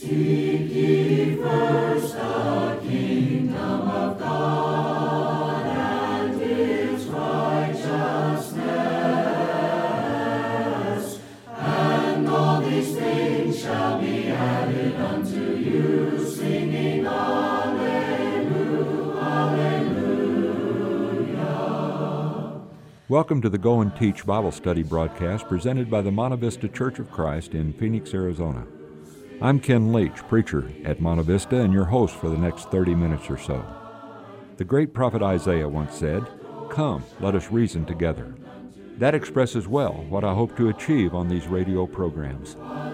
Seek ye first the kingdom of God and His righteousness, and all these things shall be added unto you, singing Alleluia, Alleluia. Welcome to the Go and Teach Bible Study broadcast presented by the Monte Vista Church of Christ in Phoenix, Arizona. I'm Ken Leach, preacher at Monte Vista, and your host for the next 30 minutes or so. The great prophet Isaiah once said, "Come, let us reason together." That expresses well what I hope to achieve on these radio programs.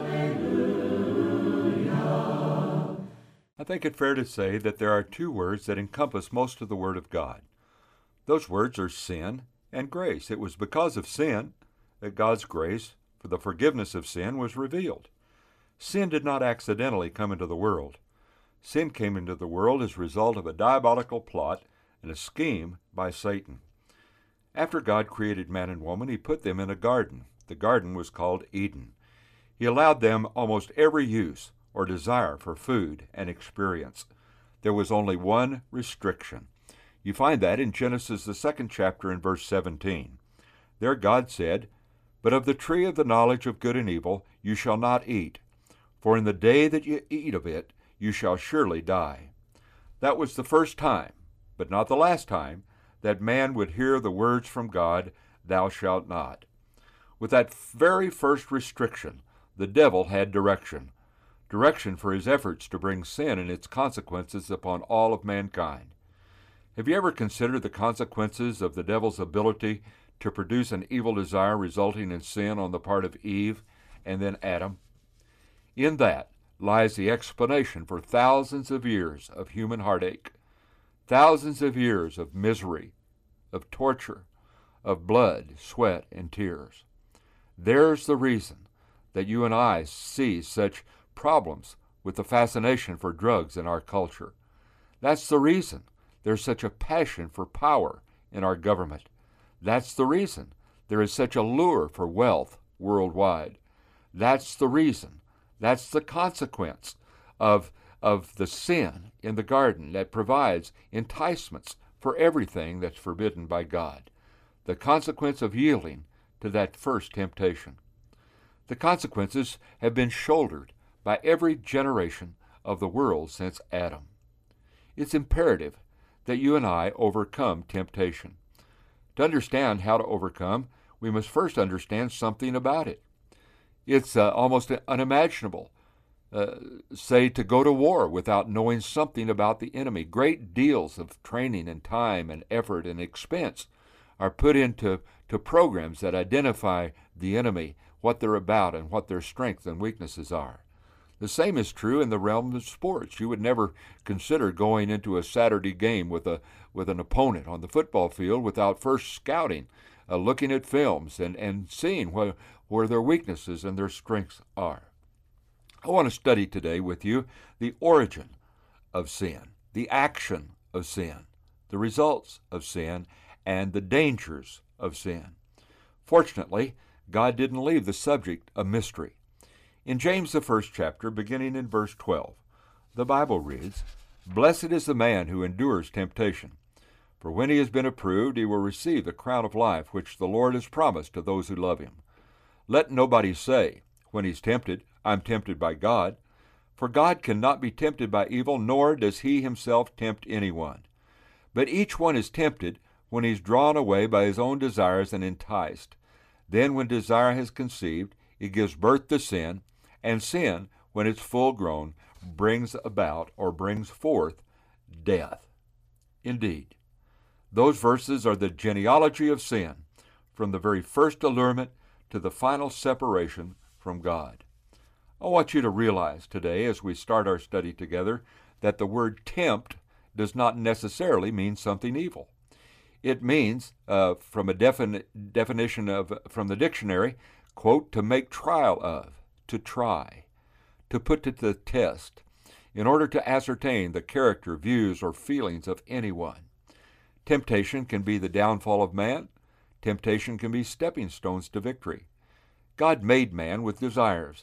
I think it fair to say that there are two words that encompass most of the Word of God. Those words are sin and grace. It was because of sin that God's grace for the forgiveness of sin was revealed. Sin did not accidentally come into the world. Sin came into the world as a result of a diabolical plot and a scheme by Satan. After God created man and woman, He put them in a garden. The garden was called Eden. He allowed them almost every use or desire for food and experience. There was only one restriction. You find that in Genesis, the 2nd chapter, in verse 17. There God said, "But of the tree of the knowledge of good and evil you shall not eat, for in the day that you eat of it, you shall surely die." That was the first time, but not the last time, that man would hear the words from God, "Thou shalt not." With that very first restriction, the devil had direction for his efforts to bring sin and its consequences upon all of mankind. Have you ever considered the consequences of the devil's ability to produce an evil desire resulting in sin on the part of Eve and then Adam? In that lies the explanation for thousands of years of human heartache, thousands of years of misery, of torture, of blood, sweat, and tears. There's the reason that you and I see such problems with the fascination for drugs in our culture. That's the reason there's such a passion for power in our government. That's the reason there is such a lure for wealth worldwide. That's the reason. That's the consequence of the sin in the garden that provides enticements for everything that's forbidden by God. The consequence of yielding to that first temptation. The consequences have been shouldered by every generation of the world since Adam. It's imperative that you and I overcome temptation. To understand how to overcome, we must first understand something about it. It's almost unimaginable, say, to go to war without knowing something about the enemy. Great deals of training and time and effort and expense are put into programs that identify the enemy, what they're about, and what their strengths and weaknesses are. The same is true in the realm of sports. You would never consider going into a Saturday game with an opponent on the football field without first scouting, looking at films, and seeing where their weaknesses and their strengths are. I want to study today with you the origin of sin, the action of sin, the results of sin, and the dangers of sin. Fortunately, God didn't leave the subject a mystery. In James, the 1st chapter, beginning in verse 12, the Bible reads, "Blessed is the man who endures temptation, for when he has been approved, he will receive the crown of life which the Lord has promised to those who love him. Let nobody say, when he's tempted, I'm tempted by God, for God cannot be tempted by evil, nor does he himself tempt anyone. But each one is tempted when he's drawn away by his own desires and enticed. Then when desire has conceived, it gives birth to sin, and sin, when it's full grown, brings forth death." Indeed, those verses are the genealogy of sin, from the very first allurement to the final separation from God. I want you to realize today, as we start our study together, that the word tempt does not necessarily mean something evil. It means, from a definition from the dictionary, quote, to make trial of, to try, to put to the test, in order to ascertain the character, views, or feelings of anyone. Temptation can be the downfall of man. Temptation can be stepping stones to victory. God made man with desires.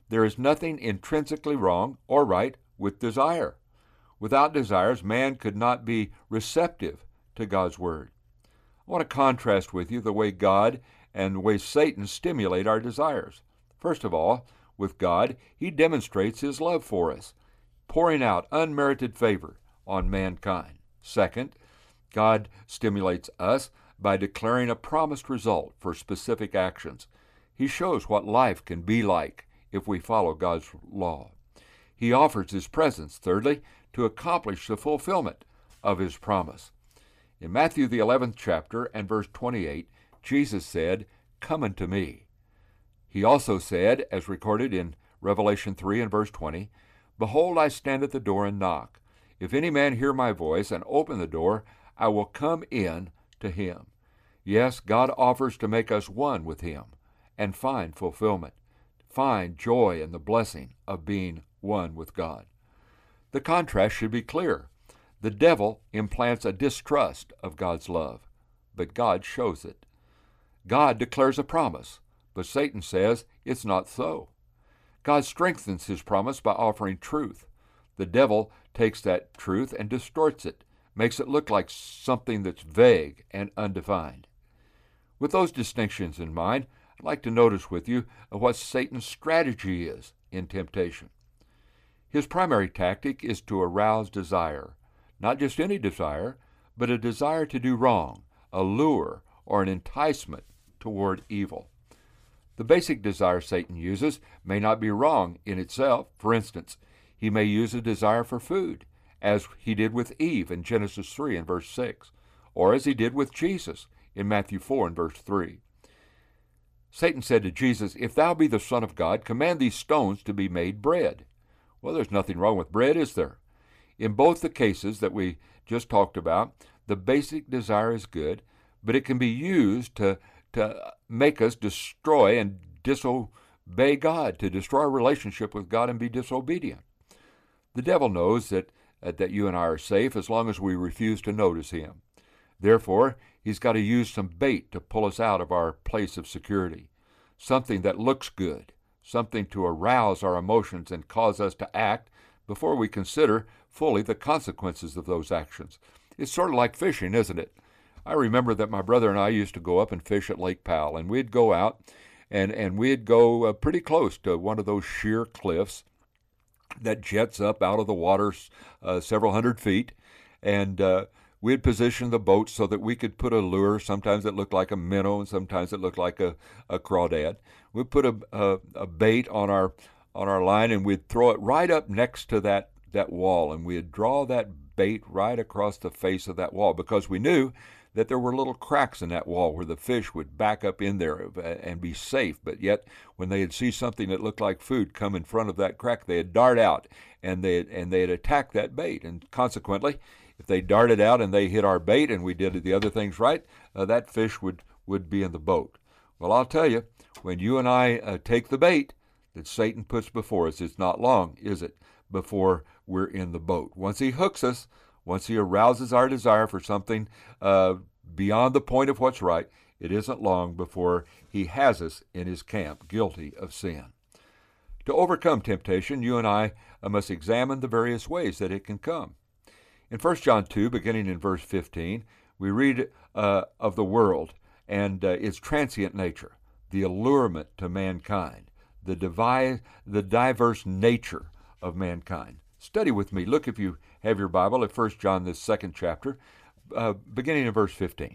there is nothing intrinsically wrong or right with desire. Without desires, man could not be receptive to God's Word. I want to contrast with you the way God and the way Satan stimulate our desires. First of all, with God, he demonstrates his love for us, pouring out unmerited favor on mankind. Second, God stimulates us by declaring a promised result for specific actions. He shows what life can be like if we follow God's law. He offers his presence, thirdly, to accomplish the fulfillment of his promise. In Matthew the 11th chapter and verse 28, Jesus said, "Come unto me." He also said, as recorded in Revelation 3 and verse 20, "Behold, I stand at the door and knock. If any man hear my voice and open the door, I will come in to him." Yes, God offers to make us one with him and find fulfillment, find joy in the blessing of being one with God. The contrast should be clear. The devil implants a distrust of God's love, but God shows it. God declares a promise, but Satan says it's not so. God strengthens his promise by offering truth. The devil takes that truth and distorts it, makes it look like something that's vague and undefined. With those distinctions in mind, I'd like to notice with you what Satan's strategy is in temptation. His primary tactic is to arouse desire, not just any desire, but a desire to do wrong, a lure, or an enticement toward evil. The basic desire Satan uses may not be wrong in itself. For instance, he may use a desire for food, as he did with Eve in Genesis 3 and verse 6, or as he did with Jesus in Matthew 4 and verse 3. Satan said to Jesus, "If thou be the Son of God, command these stones to be made bread." Well, there's nothing wrong with bread, is there? In both the cases that we just talked about, the basic desire is good, but it can be used to make us destroy and disobey God, to destroy our relationship with God and be disobedient. The devil knows that you and I are safe as long as we refuse to notice him. Therefore, he's got to use some bait to pull us out of our place of security, something that looks good, something to arouse our emotions and cause us to act before we consider fully the consequences of those actions. It's sort of like fishing, isn't it? I remember that my brother and I used to go up and fish at Lake Powell, and we'd go out and we'd go pretty close to one of those sheer cliffs that jets up out of the water several hundred feet, and we'd position the boat so that we could put a lure. Sometimes it looked like a minnow, and sometimes it looked like a crawdad. We'd put a bait on our line, and we'd throw it right up next to that wall, and we'd draw that bait right across the face of that wall, because we knew that there were little cracks in that wall where the fish would back up in there and be safe. But yet, when they'd see something that looked like food come in front of that crack, they'd dart out and they'd attack that bait. And consequently, if they darted out and they hit our bait and we did the other things right, that fish would be in the boat. Well, I'll tell you, when you and I take the bait that Satan puts before us, it's not long, is it, before we're in the boat. Once he hooks us, once he arouses our desire for something beyond the point of what's right, it isn't long before he has us in his camp, guilty of sin. To overcome temptation, you and I must examine the various ways that it can come. In 1 John 2, beginning in verse 15, we read of the world and its transient nature, the allurement to mankind, the diverse nature of mankind. Study with me. Look, if you have your Bible, at 1 John, this second chapter, beginning in verse 15.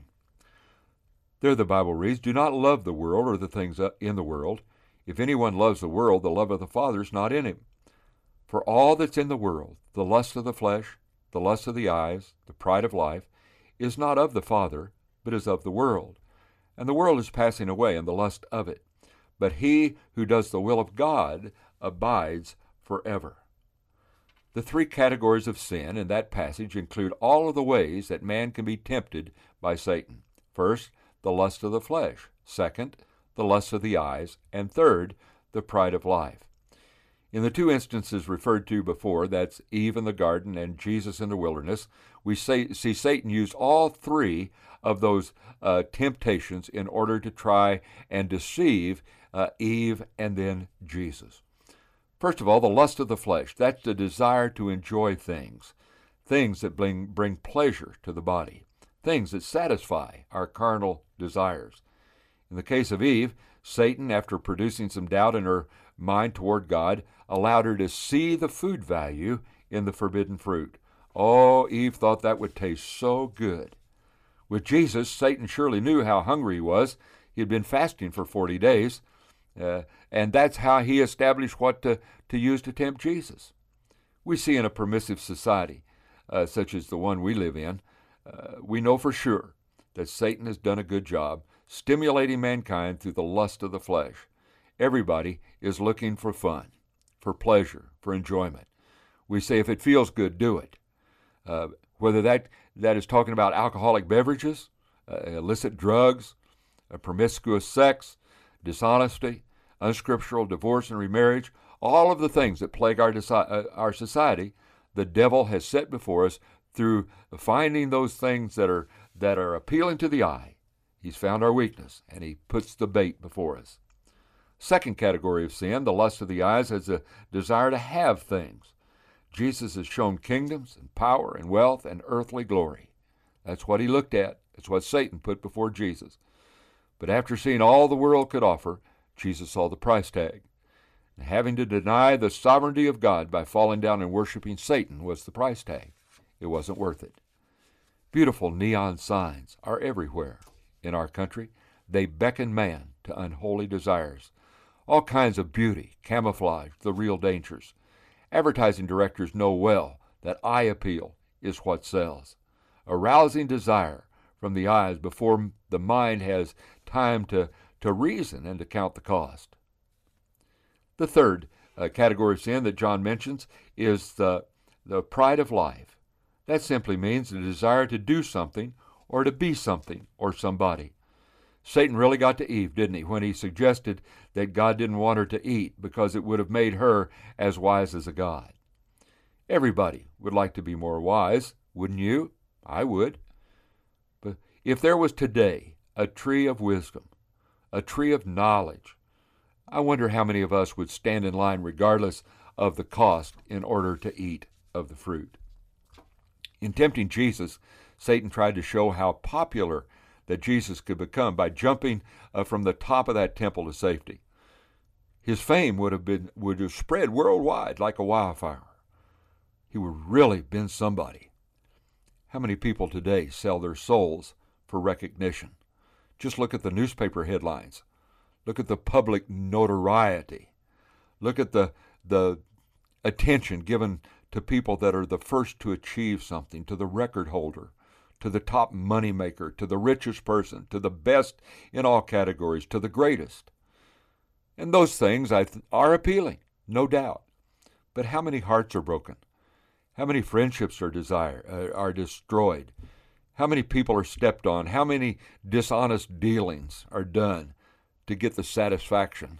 There the Bible reads, "Do not love the world or the things in the world. If anyone loves the world, the love of the Father is not in him. For all that's in the world, the lust of the flesh, the lust of the eyes, the pride of life, is not of the Father, but is of the world. And the world is passing away, and the lust of it. But he who does the will of God abides forever." The three categories of sin in that passage include all of the ways that man can be tempted by Satan. First, the lust of the flesh. Second, the lust of the eyes. And third, the pride of life. In the two instances referred to before, that's Eve in the garden and Jesus in the wilderness, we see Satan use all three of those temptations in order to try and deceive Eve and then Jesus. First of all, the lust of the flesh. That's the desire to enjoy things that bring pleasure to the body, things that satisfy our carnal desires. In the case of Eve, Satan, after producing some doubt in her mind toward God, allowed her to see the food value in the forbidden fruit. Oh, Eve thought that would taste so good. With Jesus, Satan surely knew how hungry he was. He had been fasting for 40 days, and that's how he established what to use to tempt Jesus. We see in a permissive society, such as the one we live in, we know for sure that Satan has done a good job stimulating mankind through the lust of the flesh. Everybody is looking for fun, for pleasure, for enjoyment. We say if it feels good, do it. Whether that is talking about alcoholic beverages, illicit drugs, promiscuous sex, dishonesty, unscriptural divorce and remarriage, all of the things that plague our society, the devil has set before us through finding those things that are appealing to the eye. He's found our weakness, and he puts the bait before us. Second category of sin, the lust of the eyes, is a desire to have things. Jesus has shown kingdoms and power and wealth and earthly glory. That's what he looked at. It's what Satan put before Jesus. But after seeing all the world could offer, Jesus saw the price tag. And having to deny the sovereignty of God by falling down and worshiping Satan was the price tag. It wasn't worth it. Beautiful neon signs are everywhere in our country. They beckon man to unholy desires. All kinds of beauty camouflage the real dangers. Advertising directors know well that eye appeal is what sells. Arousing desire from the eyes before the mind has time to reason and to count the cost. The third category of sin that John mentions is the pride of life. That simply means the desire to do something or to be something or somebody. Satan really got to Eve, didn't he, when he suggested that God didn't want her to eat because it would have made her as wise as a god. Everybody would like to be more wise, wouldn't you? I would. But if there was today a tree of wisdom, a tree of knowledge, I wonder how many of us would stand in line regardless of the cost in order to eat of the fruit. In tempting Jesus, Satan tried to show how popular that Jesus could become by jumping from the top of that temple to safety. His fame would have spread worldwide like a wildfire. He would really have been somebody. How many people today sell their souls for recognition? Just look at the newspaper headlines. Look at the public notoriety. Look at the attention given to people that are the first to achieve something, to the record holder, to the top money maker, to the richest person, to the best in all categories, to the greatest. And those things are appealing, no doubt. But how many hearts are broken? How many friendships are destroyed? How many people are stepped on? How many dishonest dealings are done to get the satisfaction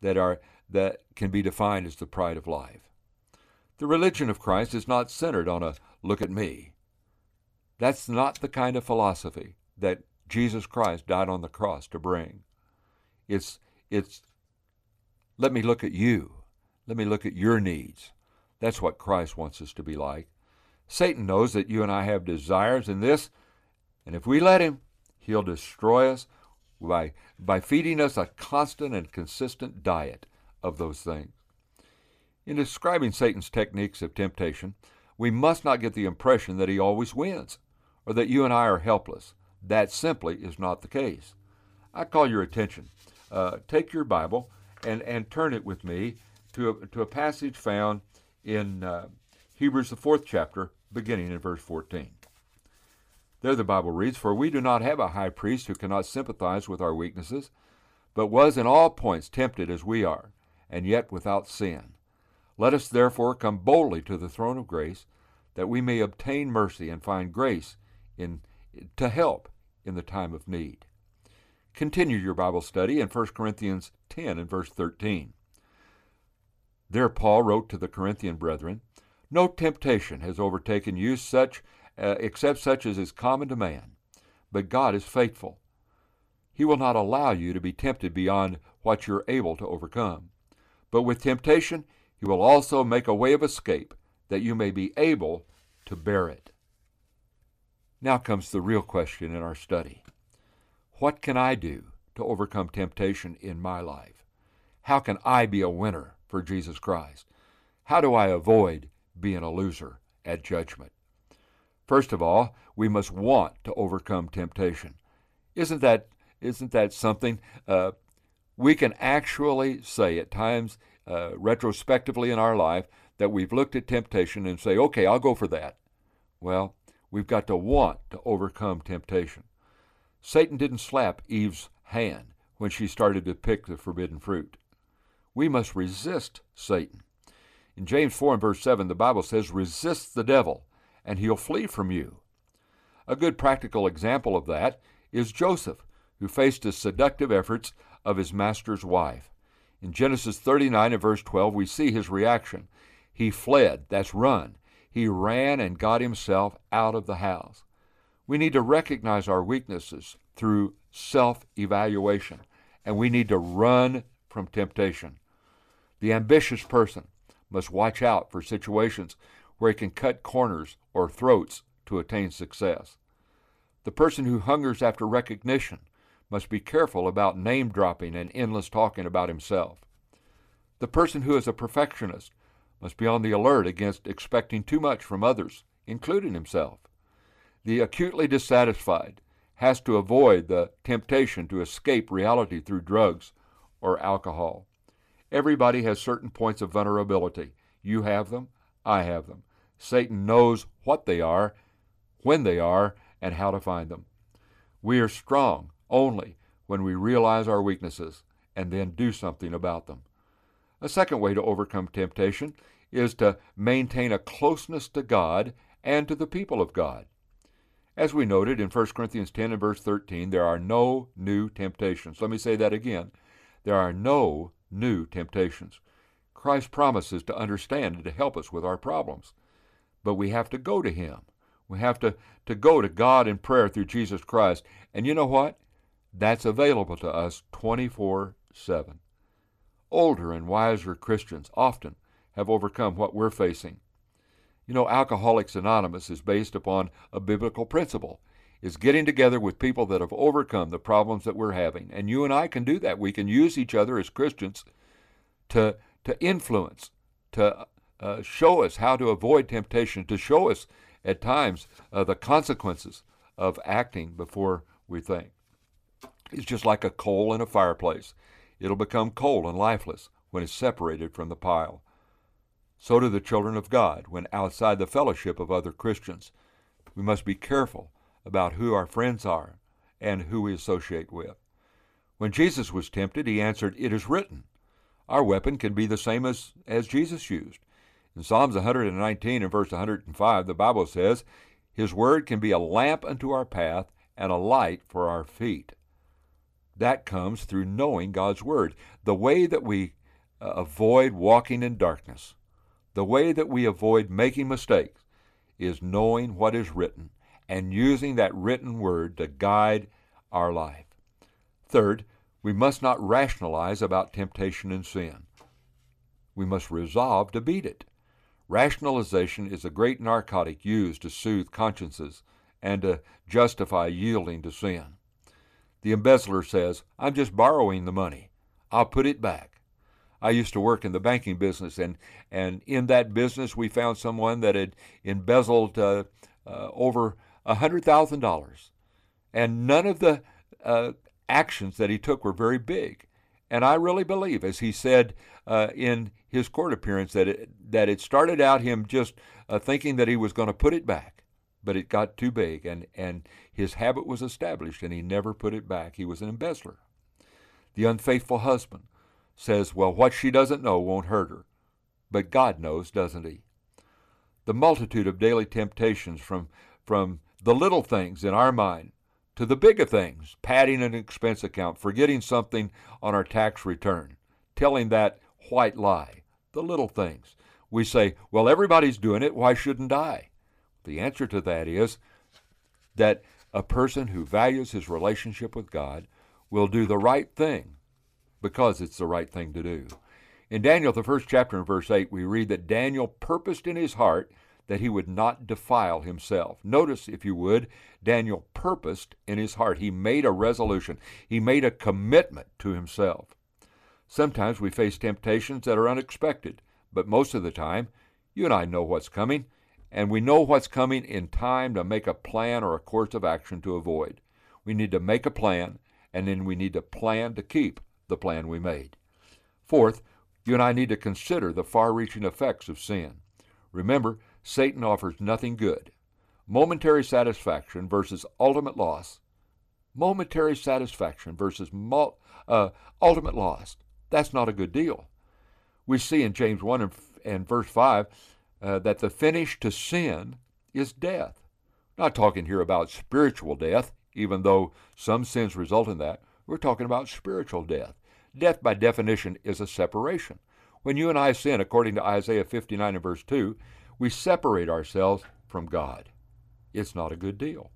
that can be defined as the pride of life? The religion of Christ is not centered on a look at me. That's not the kind of philosophy that Jesus Christ died on the cross to bring. It's let me look at you. Let me look at your needs. That's what Christ wants us to be like. Satan knows that you and I have desires in this, and if we let him, he'll destroy us by feeding us a constant and consistent diet of those things. In describing Satan's techniques of temptation, we must not get the impression that he always wins, or that you and I are helpless. That simply is not the case. I call your attention. Take your Bible and turn it with me to a passage found in Hebrews, the 4th chapter, beginning in verse 14. There the Bible reads, "For we do not have a high priest who cannot sympathize with our weaknesses, but was in all points tempted as we are, and yet without sin. Let us therefore come boldly to the throne of grace, that we may obtain mercy and find grace to help in the time of need." Continue your Bible study in 1 Corinthians 10 and verse 13. There Paul wrote to the Corinthian brethren, "No temptation has overtaken you except such as is common to man. But God is faithful. He will not allow you to be tempted beyond what you're able to overcome. But with temptation, He will also make a way of escape, that you may be able to bear it. Now comes the real question in our study. What can I do to overcome temptation in my life? How can I be a winner for Jesus Christ? How do I avoid being a loser at judgment? First of all, we must want to overcome temptation. Isn't that something? We can actually say at times, retrospectively in our life, that we've looked at temptation and say, okay, I'll go for that. Well, we've got to want to overcome temptation. Satan didn't slap Eve's hand when she started to pick the forbidden fruit. We must resist Satan. In James 4 and verse 7, the Bible says, resist the devil, and he'll flee from you. A good practical example of that is Joseph, who faced the seductive efforts of his master's wife. In Genesis 39 and verse 12, we see his reaction. He fled, that's run. He ran and got himself out of the house. We need to recognize our weaknesses through self-evaluation, and we need to run from temptation. The ambitious person must watch out for situations where he can cut corners or throats to attain success. The person who hungers after recognition must be careful about name-dropping and endless talking about himself. The person who is a perfectionist must be on the alert against expecting too much from others, including himself. The acutely dissatisfied has to avoid the temptation to escape reality through drugs or alcohol. Everybody has certain points of vulnerability. You have them, I have them. Satan knows what they are, when they are, and how to find them. We are strong only when we realize our weaknesses and then do something about them. A second way to overcome temptation is to maintain a closeness to God and to the people of God. As we noted in 1 Corinthians 10 and verse 13, there are no new temptations. Let me say that again. There are no new temptations. Christ promises to understand and to help us with our problems. But we have to go to Him. We have to go to God in prayer through Jesus Christ. And you know what? That's available to us 24/7. Older and wiser Christians often have overcome what we're facing. You know, Alcoholics Anonymous is based upon a biblical principle. It's getting together with people that have overcome the problems that we're having. And you and I can do that. We can use each other as Christians to influence, to show us how to avoid temptation, to show us at times the consequences of acting before we think. It's just like a coal in a fireplace. It'll become cold and lifeless when it's separated from the pile. So do the children of God when outside the fellowship of other Christians. We must be careful about who our friends are and who we associate with. When Jesus was tempted, he answered, "It is written." Our weapon can be the same as Jesus used. In Psalms 119 and verse 105, the Bible says, "His word can be a lamp unto our path and a light for our feet." That comes through knowing God's word. The way that we avoid walking in darkness, the way that we avoid making mistakes, is knowing what is written and using that written word to guide our life. Third, we must not rationalize about temptation and sin. We must resolve to beat it. Rationalization is a great narcotic used to soothe consciences and to justify yielding to sin. The embezzler says, "I'm just borrowing the money. I'll put it back." I used to work in the banking business, and in that business we found someone that had embezzled over $100,000. And none of the actions that he took were very big. And I really believe, as he said in his court appearance, that it started out him just thinking that he was going to put it back. But it got too big, and his habit was established, and he never put it back. He was an embezzler. The unfaithful husband says, "Well, what she doesn't know won't hurt her." But God knows, doesn't he? The multitude of daily temptations from the little things in our mind to the bigger things, padding an expense account, forgetting something on our tax return, telling that white lie, the little things. We say, "Well, everybody's doing it, why shouldn't I?" The answer to that is that a person who values his relationship with God will do the right thing because it's the right thing to do. In Daniel, the first chapter in verse 8, we read that Daniel purposed in his heart that he would not defile himself. Notice, if you would, Daniel purposed in his heart. He made a resolution. He made a commitment to himself. Sometimes we face temptations that are unexpected, but most of the time, you and I know what's coming, and we know what's coming in time to make a plan or a course of action to avoid. We need to make a plan, and then we need to plan to keep the plan we made. Fourth, you and I need to consider the far-reaching effects of sin. Remember, Satan offers nothing good. Momentary satisfaction versus ultimate loss. Momentary satisfaction versus ultimate loss. That's not a good deal. We see in James 1 and verse 5 that the finish to sin is death. I'm not talking here about spiritual death, even though some sins result in that. We're talking about spiritual death. Death, by definition, is a separation. When you and I sin, according to Isaiah 59 and verse 2, we separate ourselves from God. It's not a good deal.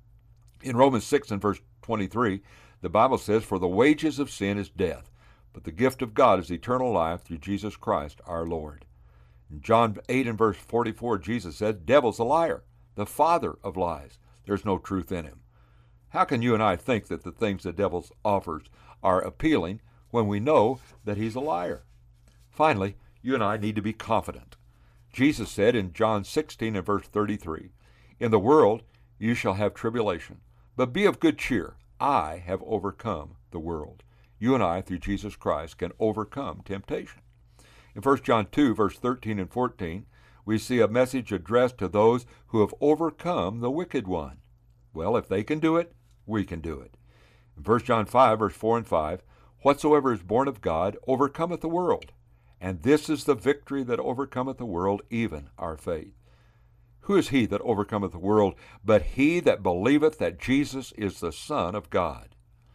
In Romans 6 and verse 23, the Bible says, "For the wages of sin is death, but the gift of God is eternal life through Jesus Christ our Lord." In John 8 and verse 44, Jesus said, "Devil's a liar, the father of lies. There's no truth in him." How can you and I think that the things the devil offers are appealing when we know that he's a liar? Finally, you and I need to be confident. Jesus said in John 16 and verse 33, "In the world you shall have tribulation, but be of good cheer. I have overcome the world." You and I, through Jesus Christ, can overcome temptation. In 1 John 2, verse 13 and 14, we see a message addressed to those who have overcome the wicked one. Well, if they can do it, we can do it. In 1 John 5, verse 4 and 5, "Whatsoever is born of God overcometh the world. And this is the victory that overcometh the world, even our faith." Who is he that overcometh the world but he that believeth that Jesus is the Son of God?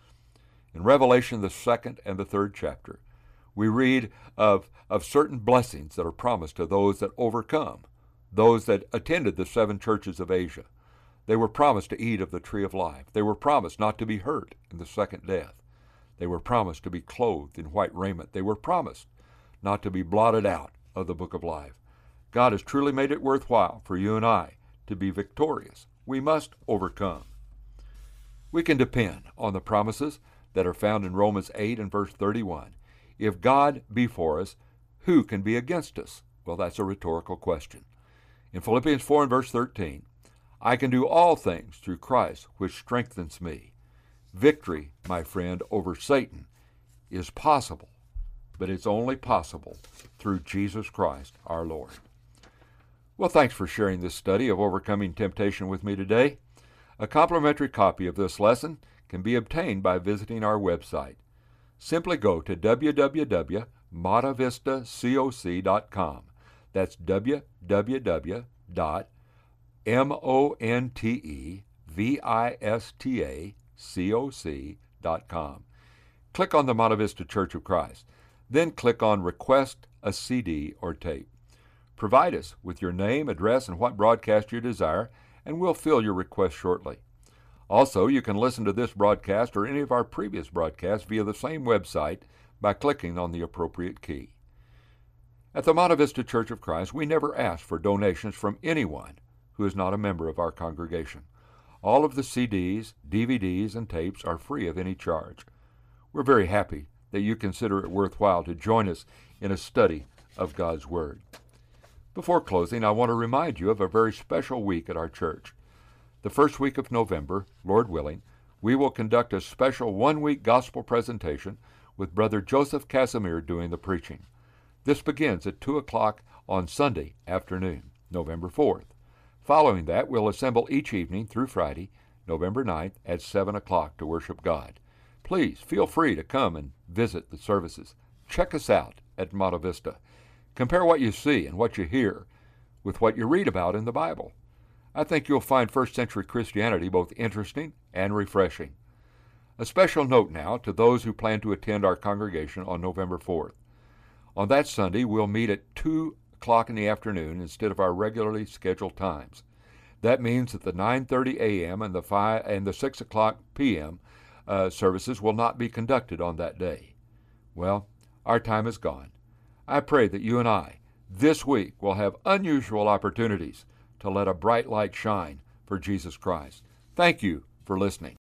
In Revelation, the 2nd and the 3rd chapter, we read of certain blessings that are promised to those that overcome, those that attended the 7 churches of Asia. They were promised to eat of the tree of life. They were promised not to be hurt in the second death. They were promised to be clothed in white raiment. They were promised not to be blotted out of the book of life. God has truly made it worthwhile for you and I to be victorious. We must overcome. We can depend on the promises that are found in Romans 8 and verse 31. If God be for us, who can be against us? Well, that's a rhetorical question. In Philippians 4 and verse 13, "I can do all things through Christ, which strengthens me." Victory, my friend, over Satan is possible, but it's only possible through Jesus Christ our Lord. Well, thanks for sharing this study of overcoming temptation with me today. A complimentary copy of this lesson can be obtained by visiting our website. Simply go to www.montevistacoc.com. That's www.montevistacoc.com. Click on the Monte Vista Church of Christ. Then click on Request a CD or tape. Provide us with your name, address, and what broadcast you desire, and we'll fill your request shortly. Also, you can listen to this broadcast or any of our previous broadcasts via the same website by clicking on the appropriate key. At the Monte Vista Church of Christ, we never ask for donations from anyone who is not a member of our congregation. All of the CDs, DVDs, and tapes are free of any charge. We're very happy that you consider it worthwhile to join us in a study of God's Word. Before closing, I want to remind you of a very special week at our church. The first week of November, Lord willing, we will conduct a special one-week gospel presentation with Brother Joseph Casimir doing the preaching. This begins at 2 o'clock on Sunday afternoon, November 4th. Following that, we'll assemble each evening through Friday, November 9th at 7 o'clock to worship God. Please feel free to come and visit the services. Check us out at Monte Vista. Compare what you see and what you hear with what you read about in the Bible. I think you'll find first century Christianity both interesting and refreshing. A special note now to those who plan to attend our congregation on November 4th. On that Sunday, we'll meet at 2 o'clock in the afternoon instead of our regularly scheduled times. That means that the 9:30 a.m. and the 6 o'clock p.m. Services will not be conducted on that day. Well, our time is gone. I pray that you and I, this week, will have unusual opportunities to let a bright light shine for Jesus Christ. Thank you for listening.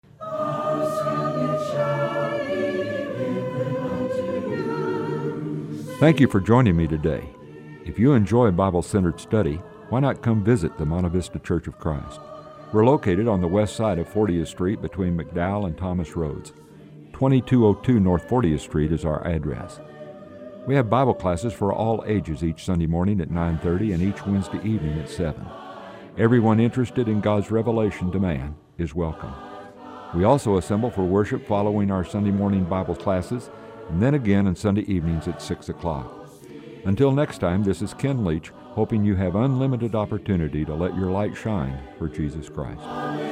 Thank you for joining me today. If you enjoy Bible-centered study, why not come visit the Monte Vista Church of Christ? We're located on the west side of 40th Street between McDowell and Thomas Roads. 2202 North 40th Street is our address. We have Bible classes for all ages each Sunday morning at 9:30 and each Wednesday evening at 7. Everyone interested in God's revelation to man is welcome. We also assemble for worship following our Sunday morning Bible classes, and then again on Sunday evenings at 6 o'clock. Until next time, this is Ken Leach, hoping you have unlimited opportunity to let your light shine for Jesus Christ.